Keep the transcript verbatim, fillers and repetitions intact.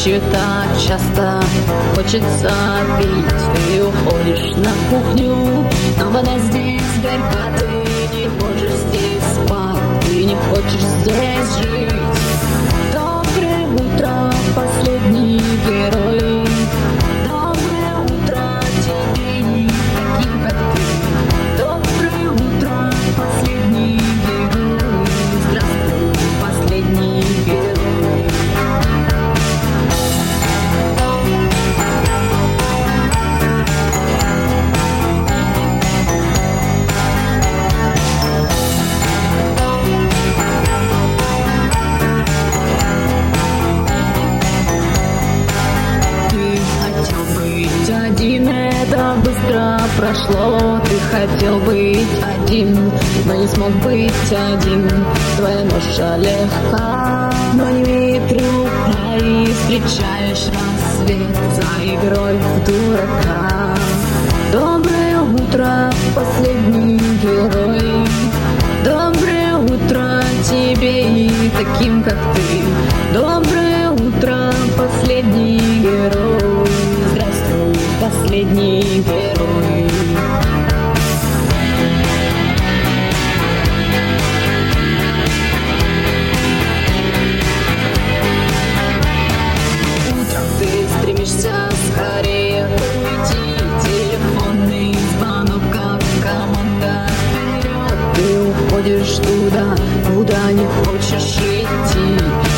ночью так часто хочется пить. Ты уходишь на кухню, но вода здесь горька. Ты не хочешь здесь спать, ты не хочешь здесь жить. Доброе утро, последний герой. Доброе утро тебе и таким, как ты. Доброе утро, последний герой. Здравствуй, последний герой. Один, это быстро прошло. Ты хотел быть один, но не смог быть один. Твоя ноша легка, но не ветру, а и встречаешь рассвет за игрой в дурака. Доброе утро, последний герой. Доброе утро тебе и таким, как ты. Доброе утро, последний герой. Здравствуй, последний герой. Утром ты стремишься скорее уйти. Телефонный звонок, как команда вперед. Ты уходишь туда, куда не хочешь идти.